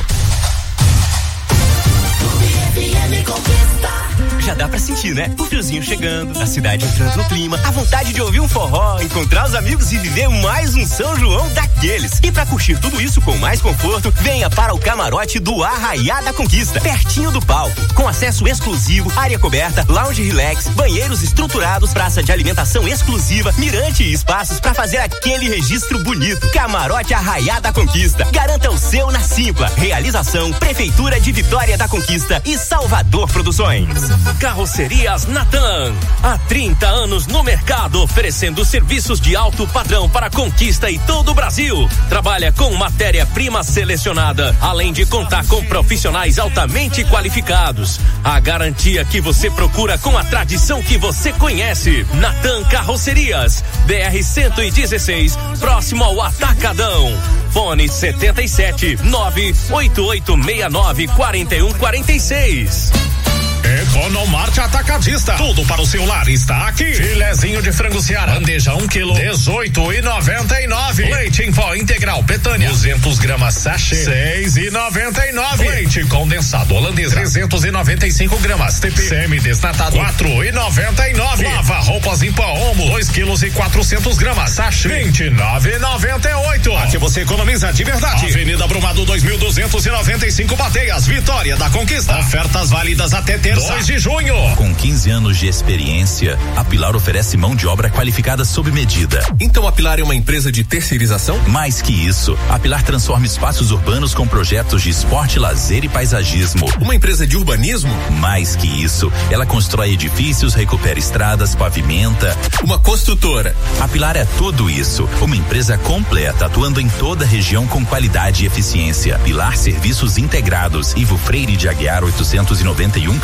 Speaker 21: Já dá pra sentir, né? O friozinho chegando, a cidade entrando no clima, a vontade de ouvir um forró, encontrar os amigos e viver mais um São João daqueles. E pra curtir tudo isso com mais conforto, venha para o camarote do Arraiada Conquista, pertinho do palco, com acesso exclusivo, área coberta, lounge relax, banheiros estruturados, praça de alimentação exclusiva, mirante e espaços pra fazer aquele registro bonito. Camarote Arraiada Conquista. Garanta o seu na Simpla. Realização Prefeitura de Vitória da Conquista e Salvador Produções.
Speaker 22: Carrocerias Natan, há trinta anos no mercado, oferecendo serviços de alto padrão para Conquista e todo o Brasil. Trabalha com matéria-prima selecionada, além de contar com profissionais altamente qualificados. A garantia que você procura com a tradição que você conhece. Natan Carrocerias, B R cento e dezesseis, próximo ao Atacadão. Fone setenta e sete, nove oito oito seis nove, quatro um quatro seis.
Speaker 23: Economarte Atacadista, tudo para o seu lar está aqui. Filezinho de frango Ceará, bandeja um quilo, dezoito e noventa e nove. Leite em pó integral Betânia, duzentos gramas sachê, seis e noventa e nove. Leite condensado holandês, trezentos e noventa e cinco gramas. T P semi-desnatado, quatro e noventa e nove. Lava roupas em pó Omo, dois quilos e quatrocentos gramas. Sachê, vinte e nove e noventa e oito. Aqui você economiza de verdade. Avenida Brumado dois mil duzentos e noventa e cinco, Bateias, Vitória da Conquista. Ofertas válidas até terça, dois de junho.
Speaker 24: Com quinze anos de experiência, a Pilar oferece mão de obra qualificada sob medida.
Speaker 17: Então a Pilar é uma empresa de terceirização?
Speaker 24: Mais que isso, a Pilar transforma espaços urbanos com projetos de esporte, lazer e paisagismo.
Speaker 17: Uma empresa de urbanismo?
Speaker 24: Mais que isso, ela constrói edifícios, recupera estradas, pavimenta.
Speaker 17: Uma construtora.
Speaker 24: A Pilar é tudo isso, uma empresa completa, atuando em toda a região com qualidade e eficiência. Pilar Serviços Integrados, Ivo Freire de Aguiar oitocentos e noventa e um, Candeia.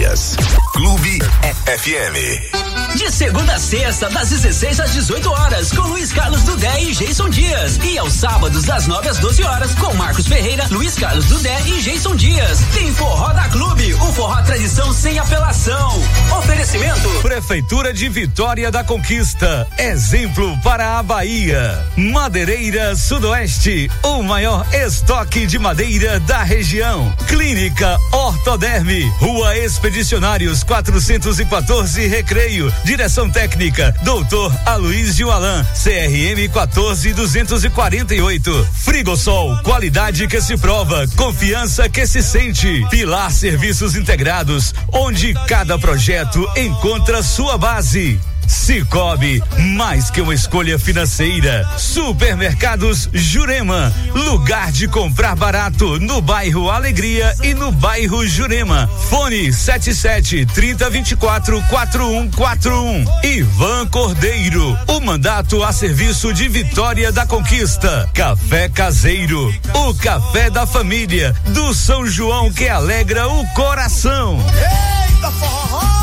Speaker 4: dias. Clube F M.
Speaker 7: De segunda a sexta, das dezesseis às dezoito horas, com Luiz Carlos Dudé e Jason Dias. E aos sábados, das nove às doze horas, com Marcos Ferreira, Luiz Carlos Dudé e Jason Dias. Tem Forró da Clube, o forró tradição sem apelação. Oferecimento:
Speaker 18: Prefeitura de Vitória da Conquista, exemplo para a Bahia. Madeireira Sudoeste, o maior estoque de madeira da região. Clínica Ortoderme, Rua Expedicionários quatrocentos e quatorze, Recreio. Direção técnica, doutor Aloysio Alan, C R M quatorze duzentos e quarenta e oito. Frigosol, qualidade que se prova, confiança que se sente. Pilar Serviços Integrados, onde cada projeto encontra sua base. Cicobi, mais que uma escolha financeira. Supermercados Jurema, lugar de comprar barato no bairro Alegria e no bairro Jurema. Fone sete sete, trinta, vinte e quatro, quarenta e um quarenta e um. Ivan Cordeiro, o mandato a serviço de Vitória da Conquista. Café Caseiro, o café da família do São João que alegra o coração.
Speaker 19: Eita, forró!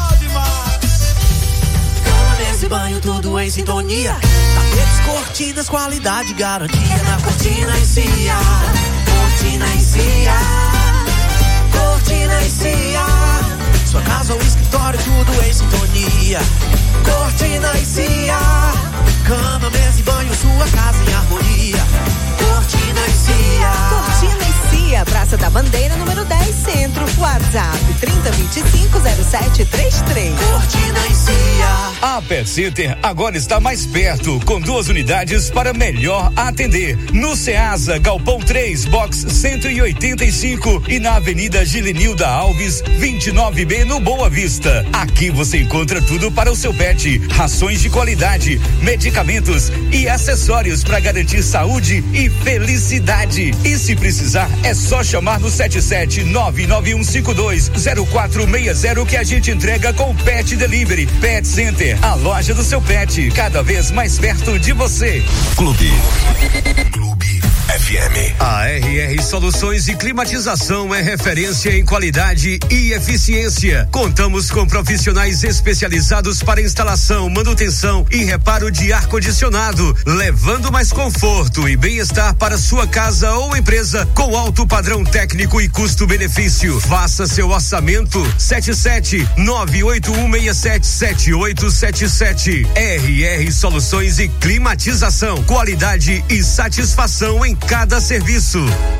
Speaker 19: Esse banho tudo em sintonia. Tapetes, cortinas, qualidade, garantia. Na cortina e cia, cortina e cia, cortina e cia. Sua casa ou escritório, tudo em sintonia. Cortina e cia, cama, mesa e banho, sua casa em harmonia. Cortina e cia.
Speaker 5: Cortina e Cia, Praça da Bandeira, número dez, Centro. WhatsApp trinta, vinte e cinco, zero sete trinta e três.
Speaker 19: Cortina e Cia.
Speaker 18: A Pet Center agora está mais perto, com duas unidades para melhor atender. No Ceasa, Galpão três, Box cento e oitenta e cinco e na Avenida Gilenilda Alves, vinte e nove B, no Boa Vista. Aqui você encontra tudo para o seu pet: rações de qualidade, medicamentos e acessórios para garantir saúde e felicidade. E se precisar, é só chamar no sete sete nove nove um cinco dois zero quatro seis zero que a gente entrega com Pet Delivery. Pet Center, a loja do seu pet, cada vez mais perto de você.
Speaker 4: Clube. Clube F M.
Speaker 8: A R R Soluções e Climatização é referência em qualidade e eficiência. Contamos com profissionais especializados para instalação, manutenção e reparo de ar-condicionado, levando mais conforto e bem-estar para sua casa ou empresa com alto padrão técnico e custo-benefício. Faça seu orçamento sete sete nove oito um seis sete sete oito sete sete. R R Soluções e Climatização, qualidade e satisfação em cada serviço.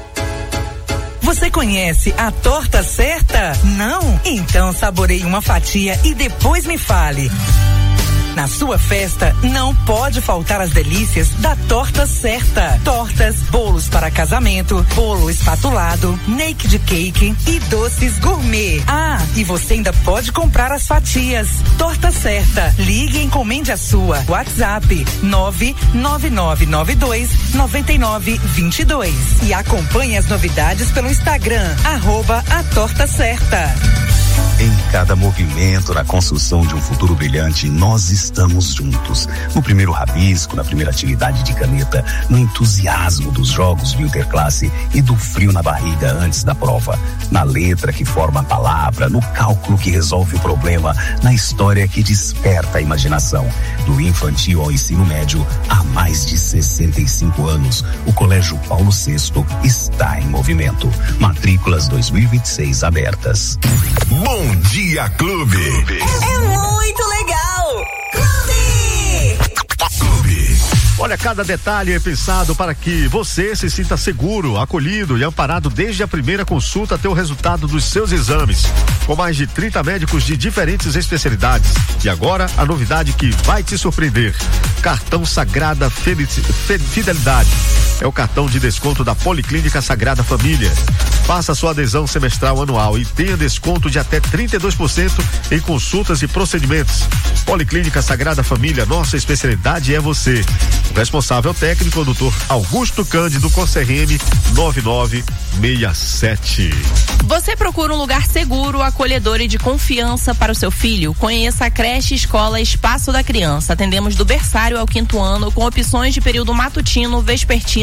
Speaker 9: Você conhece a Torta Certa? Não? Então saboreie uma fatia e depois me fale. Na sua festa, não pode faltar as delícias da Torta Certa. Tortas, bolos para casamento, bolo espatulado, naked cake e doces gourmet. Ah, e você ainda pode comprar as fatias. Torta Certa. Ligue e encomende a sua. WhatsApp nove nove nove nove dois nove nove dois dois. E acompanhe as novidades pelo Instagram, arroba a Torta Certa.
Speaker 15: Em cada movimento na construção de um futuro brilhante, nós estamos juntos. No primeiro rabisco, na primeira atividade de caneta, no entusiasmo dos jogos de interclasse e do frio na barriga antes da prova. Na letra que forma a palavra, no cálculo que resolve o problema, na história que desperta a imaginação. Do infantil ao ensino médio, há mais de sessenta e cinco anos, o Colégio Paulo sexto está em movimento. Matrículas dois mil e vinte e seis abertas.
Speaker 4: Bom Dia Clube.
Speaker 19: É muito legal. Clube.
Speaker 2: Clube. Olha, cada detalhe é pensado para que você se sinta seguro, acolhido e amparado desde a primeira consulta até o resultado dos seus exames. Com mais de trinta médicos de diferentes especialidades. E agora, a novidade que vai te surpreender: Cartão Sagrada Fidelidade. É o cartão de desconto da Policlínica Sagrada Família. Faça sua adesão semestral anual e tenha desconto de até trinta e dois por cento em consultas e procedimentos. Policlínica Sagrada Família, nossa especialidade é você. O responsável técnico é o doutor Augusto Cândido, com C R M nove nove seis sete.
Speaker 1: Você procura um lugar seguro, acolhedor e de confiança para o seu filho? Conheça a creche Escola Espaço da Criança. Atendemos do berçário ao quinto ano, com opções de período matutino, vespertino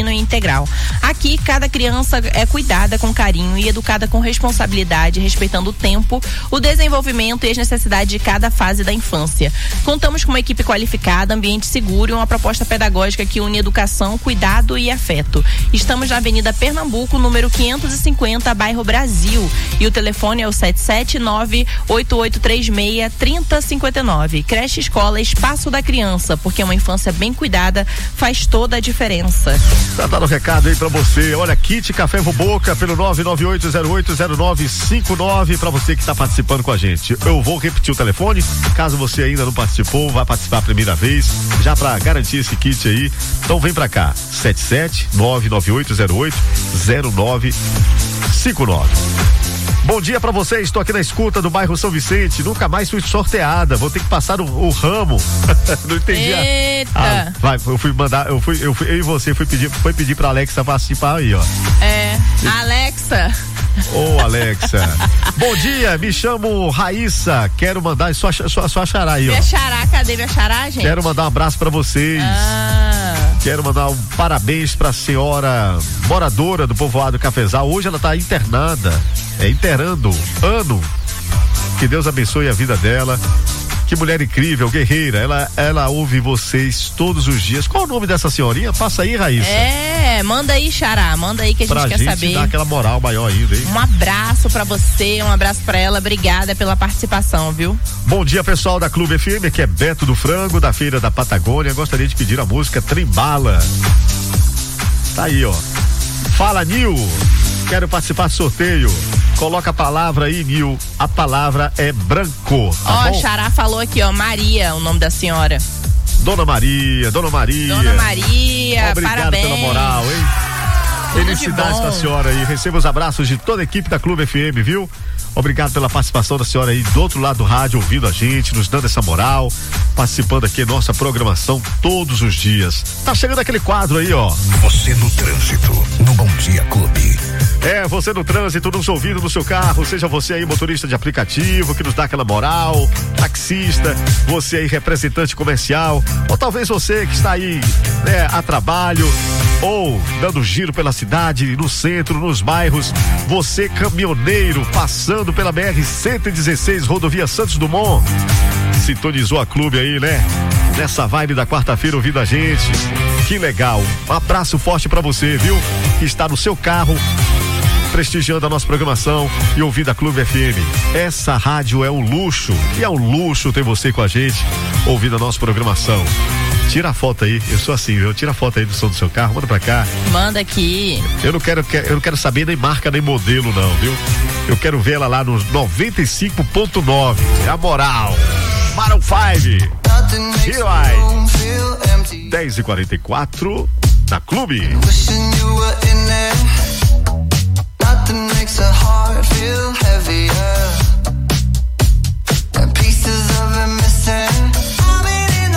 Speaker 1: pleno e integral. Aqui, cada criança é cuidada com carinho e educada com responsabilidade, respeitando o tempo, o desenvolvimento e as necessidades de cada fase da infância. Contamos com uma equipe qualificada, ambiente seguro e uma proposta pedagógica que une educação, cuidado e afeto. Estamos na Avenida Pernambuco, número quinhentos e cinquenta, bairro Brasil. E o telefone é o sete sete nove, oito oito três seis, três zero cinco nove. Creche Escola Espaço da Criança, porque uma infância bem cuidada faz toda a diferença.
Speaker 2: Tá dando recado aí pra você. Olha, kit Café Boca pelo nove nove oito zero oito zero nove cinco nove pra você que tá participando com a gente. Eu vou repetir o telefone, caso você ainda não participou, vai participar a primeira vez, já pra garantir esse kit aí. Então vem pra cá, sete sete nove nove oito zero oito zero nove cinco nove. Bom dia pra vocês, estou aqui na escuta do bairro São Vicente, nunca mais fui sorteada, vou ter que passar o, o ramo. Não entendi.
Speaker 1: Eita.
Speaker 2: Ah, vai, eu fui mandar, eu fui, eu fui, eu e você fui pedir, foi pedir pra Alexa participar aí, ó.
Speaker 1: É, Alexa.
Speaker 2: Ô, oh, Alexa. Bom dia, me chamo Raíssa, quero mandar, só, só, só xará aí, ó.
Speaker 1: Minha xará, cadê minha xará, gente?
Speaker 2: Quero mandar um abraço pra vocês.
Speaker 1: Ah.
Speaker 2: Quero mandar um parabéns pra senhora moradora do povoado Cafezal, hoje ela tá internada, é internando, ano. Que Deus abençoe a vida dela. Que mulher incrível, guerreira, ela, ela ouve vocês todos os dias. Qual o nome dessa senhorinha? Passa aí, Raíssa.
Speaker 1: É, manda aí, xará, manda aí que a gente
Speaker 2: pra
Speaker 1: quer
Speaker 2: gente
Speaker 1: saber.
Speaker 2: Dar aquela moral maior ainda, hein?
Speaker 1: Um abraço pra você, um abraço pra ela, obrigada pela participação, viu?
Speaker 2: Bom dia, pessoal da Clube F M, aqui é Beto do Frango, da Feira da Patagônia. Gostaria de pedir a música Trembala. Tá aí, ó. Fala, Nil. Quero participar do sorteio. Coloca a palavra aí, Nil. A palavra é branco. Tá
Speaker 1: ó,
Speaker 2: bom?
Speaker 1: Xará falou aqui, ó, Maria, o nome da senhora.
Speaker 2: Dona Maria, Dona Maria.
Speaker 1: Dona Maria,
Speaker 2: obrigado
Speaker 1: parabéns.
Speaker 2: pela moral, hein?
Speaker 1: Tudo
Speaker 2: Felicidades pra senhora aí. Receba os abraços de toda a equipe da Clube F M, viu? Obrigado pela participação da senhora aí do outro lado do rádio, ouvindo a gente, nos dando essa moral, participando aqui da nossa programação todos os dias. Tá chegando aquele quadro aí, ó.
Speaker 4: Você no trânsito, no Bom Dia Clube.
Speaker 2: É, você no trânsito, nos ouvindo no seu carro, seja você aí motorista de aplicativo, que nos dá aquela moral, taxista, você aí representante comercial, ou talvez você que está aí, né, a trabalho, ou dando giro pela cidade, no centro, nos bairros, você caminhoneiro, passando pela B R cento e dezesseis, rodovia Santos Dumont, sintonizou a Clube aí, né? Nessa vibe da quarta-feira ouvindo a gente, que legal, um abraço forte pra você, viu? Que está no seu carro, prestigiando a nossa programação e ouvindo a Clube F M. Essa rádio é um luxo, e é um luxo ter você com a gente, ouvindo a nossa programação. Tira a foto aí, eu sou assim, viu? Tira a foto aí do som do seu carro, manda pra cá.
Speaker 1: Manda aqui.
Speaker 2: Eu não quero, eu não quero saber nem marca nem modelo não, viu? Eu quero ver ela lá no noventa e cinco ponto nove, é a moral. Maroon cinco. Here I. dez e quarenta e quatro na Clube.
Speaker 11: Nothing makes a heart feel heavier.